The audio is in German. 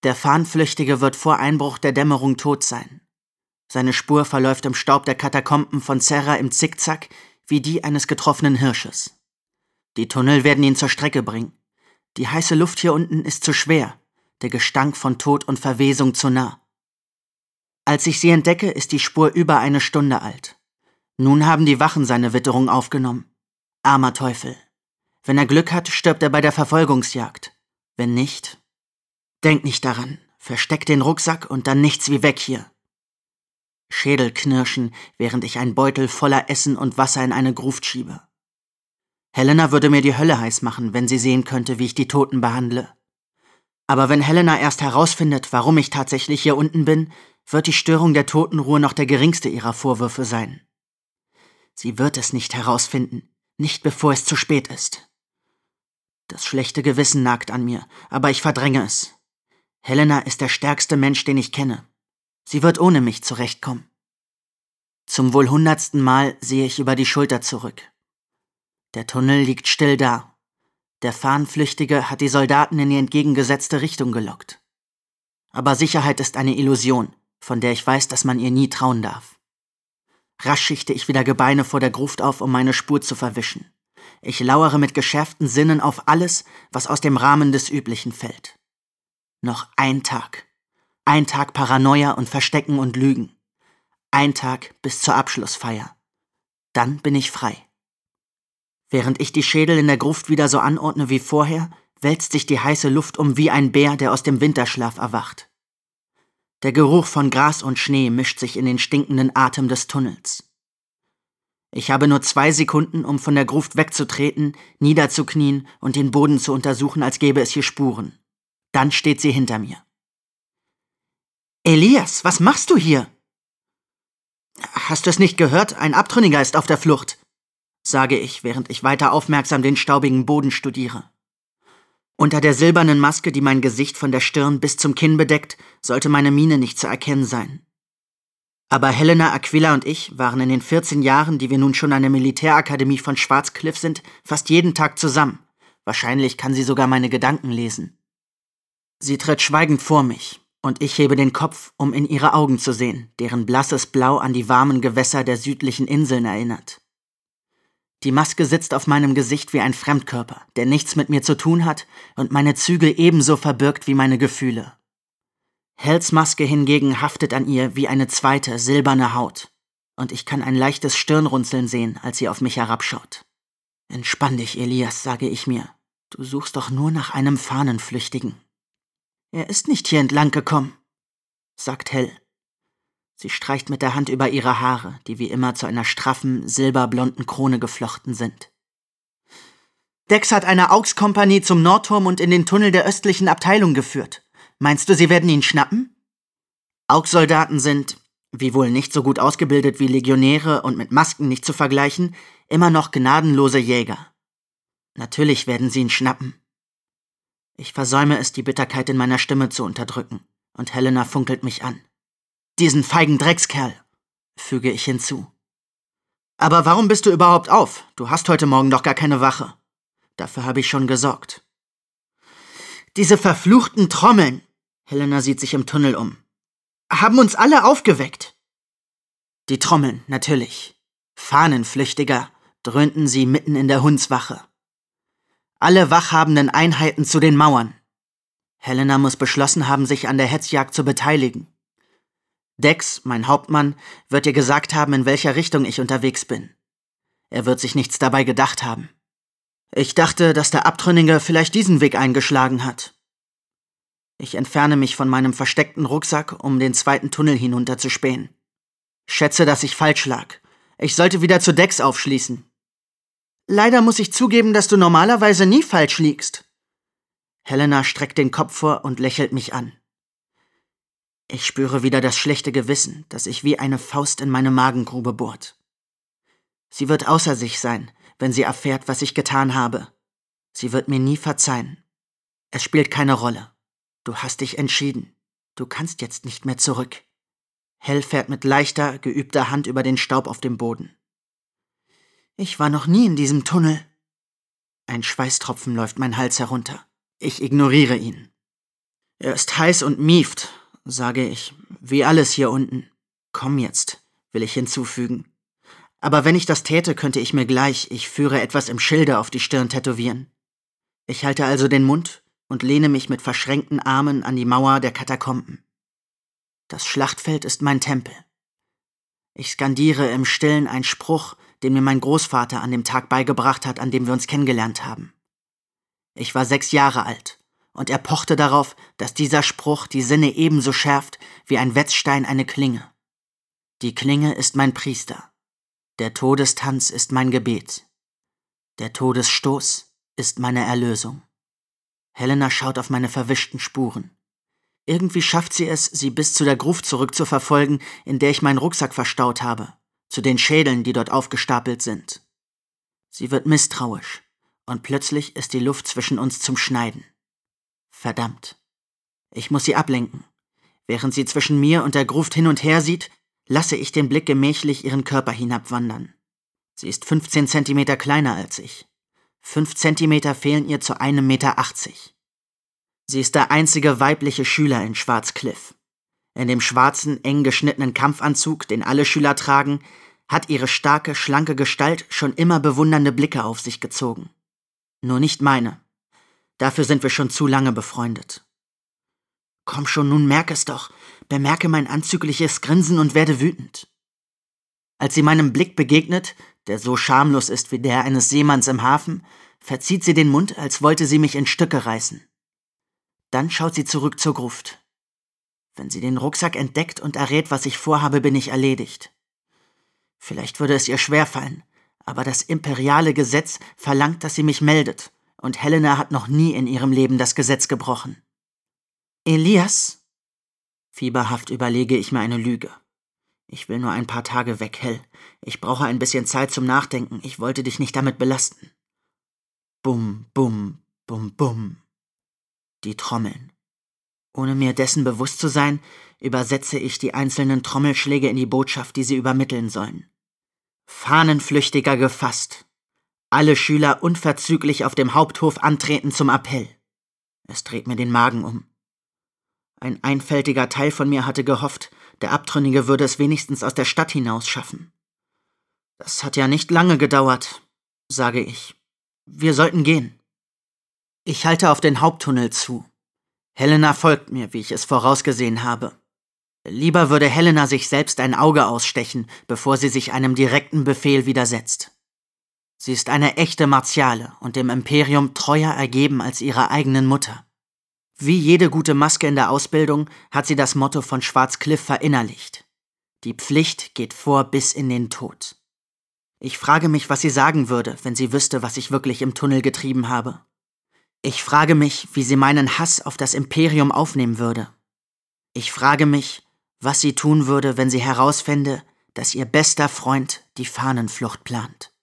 Der Fahnenflüchtige wird vor Einbruch der Dämmerung tot sein. Seine Spur verläuft im Staub der Katakomben von Serra im Zickzack wie die eines getroffenen Hirsches. Die Tunnel werden ihn zur Strecke bringen. Die heiße Luft hier unten ist zu schwer, der Gestank von Tod und Verwesung zu nah. Als ich sie entdecke, ist die Spur über 1 Stunde alt. Nun haben die Wachen seine Witterung aufgenommen. Armer Teufel. Wenn er Glück hat, stirbt er bei der Verfolgungsjagd. Wenn nicht, denk nicht daran. Versteck den Rucksack und dann nichts wie weg hier. Schädelknirschen, während ich einen Beutel voller Essen und Wasser in eine Gruft schiebe. Helena würde mir die Hölle heiß machen, wenn sie sehen könnte, wie ich die Toten behandle. Aber wenn Helena erst herausfindet, warum ich tatsächlich hier unten bin, wird die Störung der Totenruhe noch der geringste ihrer Vorwürfe sein. Sie wird es nicht herausfinden, nicht bevor es zu spät ist. Das schlechte Gewissen nagt an mir, aber ich verdränge es. Helena ist der stärkste Mensch, den ich kenne. Sie wird ohne mich zurechtkommen. Zum wohl 100. Mal sehe ich über die Schulter zurück. Der Tunnel liegt still da. Der Fahnenflüchtige hat die Soldaten in die entgegengesetzte Richtung gelockt. Aber Sicherheit ist eine Illusion, von der ich weiß, dass man ihr nie trauen darf. Rasch schichte ich wieder Gebeine vor der Gruft auf, um meine Spur zu verwischen. Ich lauere mit geschärften Sinnen auf alles, was aus dem Rahmen des Üblichen fällt. Noch ein Tag. Ein Tag Paranoia und Verstecken und Lügen. Ein Tag bis zur Abschlussfeier. Dann bin ich frei. Während ich die Schädel in der Gruft wieder so anordne wie vorher, wälzt sich die heiße Luft um wie ein Bär, der aus dem Winterschlaf erwacht. Der Geruch von Gras und Schnee mischt sich in den stinkenden Atem des Tunnels. Ich habe nur 2 Sekunden, um von der Gruft wegzutreten, niederzuknien und den Boden zu untersuchen, als gäbe es hier Spuren. Dann steht sie hinter mir. »Elias, was machst du hier?« »Hast du es nicht gehört? Ein Abtrünniger ist auf der Flucht«, sage ich, während ich weiter aufmerksam den staubigen Boden studiere. Unter der silbernen Maske, die mein Gesicht von der Stirn bis zum Kinn bedeckt, sollte meine Miene nicht zu erkennen sein. Aber Helena, Aquila und ich waren in den 14 Jahren, die wir nun schon an der Militärakademie von Schwarzcliff sind, fast jeden Tag zusammen. Wahrscheinlich kann sie sogar meine Gedanken lesen. Sie tritt schweigend vor mich, und ich hebe den Kopf, um in ihre Augen zu sehen, deren blasses Blau an die warmen Gewässer der südlichen Inseln erinnert. Die Maske sitzt auf meinem Gesicht wie ein Fremdkörper, der nichts mit mir zu tun hat und meine Züge ebenso verbirgt wie meine Gefühle. Hells Maske hingegen haftet an ihr wie eine zweite, silberne Haut, und ich kann ein leichtes Stirnrunzeln sehen, als sie auf mich herabschaut. »Entspann dich, Elias«, sage ich mir. »Du suchst doch nur nach einem Fahnenflüchtigen.« »Er ist nicht hier entlang gekommen«, sagt Hell. Sie streicht mit der Hand über ihre Haare, die wie immer zu einer straffen, silberblonden Krone geflochten sind. »Dex hat eine Aux-Kompanie zum Nordturm und in den Tunnel der östlichen Abteilung geführt. Meinst du, sie werden ihn schnappen?« Aux-Soldaten sind, wiewohl nicht so gut ausgebildet wie Legionäre und mit Masken nicht zu vergleichen, immer noch gnadenlose Jäger. Natürlich werden sie ihn schnappen. Ich versäume es, die Bitterkeit in meiner Stimme zu unterdrücken, und Helena funkelt mich an. »Diesen feigen Dreckskerl«, füge ich hinzu. »Aber warum bist du überhaupt auf? Du hast heute Morgen doch gar keine Wache. Dafür habe ich schon gesorgt.« »Diese verfluchten Trommeln«, Helena sieht sich im Tunnel um, »haben uns alle aufgeweckt.« Die Trommeln, natürlich. Fahnenflüchtiger, dröhnten sie mitten in der Hundswache. Alle wachhabenden Einheiten zu den Mauern. Helena muss beschlossen haben, sich an der Hetzjagd zu beteiligen. Dex, mein Hauptmann, wird ihr gesagt haben, in welcher Richtung ich unterwegs bin. Er wird sich nichts dabei gedacht haben. Ich dachte, dass der Abtrünnige vielleicht diesen Weg eingeschlagen hat. Ich entferne mich von meinem versteckten Rucksack, um den zweiten Tunnel hinunterzuspähen. Schätze, dass ich falsch lag. Ich sollte wieder zu Dex aufschließen. »Leider muss ich zugeben, dass du normalerweise nie falsch liegst.« Helena streckt den Kopf vor und lächelt mich an. Ich spüre wieder das schlechte Gewissen, das sich wie eine Faust in meine Magengrube bohrt. Sie wird außer sich sein, wenn sie erfährt, was ich getan habe. Sie wird mir nie verzeihen. Es spielt keine Rolle. Du hast dich entschieden. Du kannst jetzt nicht mehr zurück. Hell fährt mit leichter, geübter Hand über den Staub auf dem Boden. Ich war noch nie in diesem Tunnel. Ein Schweißtropfen läuft mein Hals herunter. Ich ignoriere ihn. Er ist heiß und mieft, sage ich, wie alles hier unten. Komm jetzt, will ich hinzufügen. Aber wenn ich das täte, könnte ich mir gleich, ich führe etwas im Schilde auf die Stirn tätowieren. Ich halte also den Mund und lehne mich mit verschränkten Armen an die Mauer der Katakomben. Das Schlachtfeld ist mein Tempel. Ich skandiere im Stillen einen Spruch, den mir mein Großvater an dem Tag beigebracht hat, an dem wir uns kennengelernt haben. Ich war 6 Jahre alt, und er pochte darauf, dass dieser Spruch die Sinne ebenso schärft wie ein Wetzstein eine Klinge. Die Klinge ist mein Priester. Der Todestanz ist mein Gebet. Der Todesstoß ist meine Erlösung. Helena schaut auf meine verwischten Spuren. Irgendwie schafft sie es, sie bis zu der Gruft zurückzuverfolgen, in der ich meinen Rucksack verstaut habe, zu den Schädeln, die dort aufgestapelt sind. Sie wird misstrauisch, und plötzlich ist die Luft zwischen uns zum Schneiden. Verdammt. Ich muss sie ablenken. Während sie zwischen mir und der Gruft hin und her sieht, lasse ich den Blick gemächlich ihren Körper hinabwandern. Sie ist 15 Zentimeter kleiner als ich. 5 Zentimeter fehlen ihr zu 1,80 Meter. Sie ist der einzige weibliche Schüler in Schwarzcliff. In dem schwarzen, eng geschnittenen Kampfanzug, den alle Schüler tragen, hat ihre starke, schlanke Gestalt schon immer bewundernde Blicke auf sich gezogen. Nur nicht meine. Dafür sind wir schon zu lange befreundet. Komm schon, nun merk es doch. Bemerke mein anzügliches Grinsen und werde wütend. Als sie meinem Blick begegnet, der so schamlos ist wie der eines Seemanns im Hafen, verzieht sie den Mund, als wollte sie mich in Stücke reißen. Dann schaut sie zurück zur Gruft. Wenn sie den Rucksack entdeckt und errät, was ich vorhabe, bin ich erledigt. Vielleicht würde es ihr schwerfallen, aber das imperiale Gesetz verlangt, dass sie mich meldet, und Helena hat noch nie in ihrem Leben das Gesetz gebrochen. Elias? Fieberhaft überlege ich mir eine Lüge. Ich will nur ein paar Tage weg, Hell. Ich brauche ein bisschen Zeit zum Nachdenken. Ich wollte dich nicht damit belasten. Bum, bum, bum, bum. Die Trommeln. Ohne mir dessen bewusst zu sein, übersetze ich die einzelnen Trommelschläge in die Botschaft, die sie übermitteln sollen. Fahnenflüchtiger gefasst. Alle Schüler unverzüglich auf dem Haupthof antreten zum Appell. Es dreht mir den Magen um. Ein einfältiger Teil von mir hatte gehofft, der Abtrünnige würde es wenigstens aus der Stadt hinaus schaffen. Das hat ja nicht lange gedauert, sage ich. Wir sollten gehen. Ich halte auf den Haupttunnel zu. Helena folgt mir, wie ich es vorausgesehen habe. Lieber würde Helena sich selbst ein Auge ausstechen, bevor sie sich einem direkten Befehl widersetzt. Sie ist eine echte Martiale und dem Imperium treuer ergeben als ihrer eigenen Mutter. Wie jede gute Maske in der Ausbildung hat sie das Motto von Schwarzcliff verinnerlicht. Die Pflicht geht vor bis in den Tod. Ich frage mich, was sie sagen würde, wenn sie wüsste, was ich wirklich im Tunnel getrieben habe. Ich frage mich, wie sie meinen Hass auf das Imperium aufnehmen würde. Ich frage mich, was sie tun würde, wenn sie herausfände, dass ihr bester Freund die Fahnenflucht plant.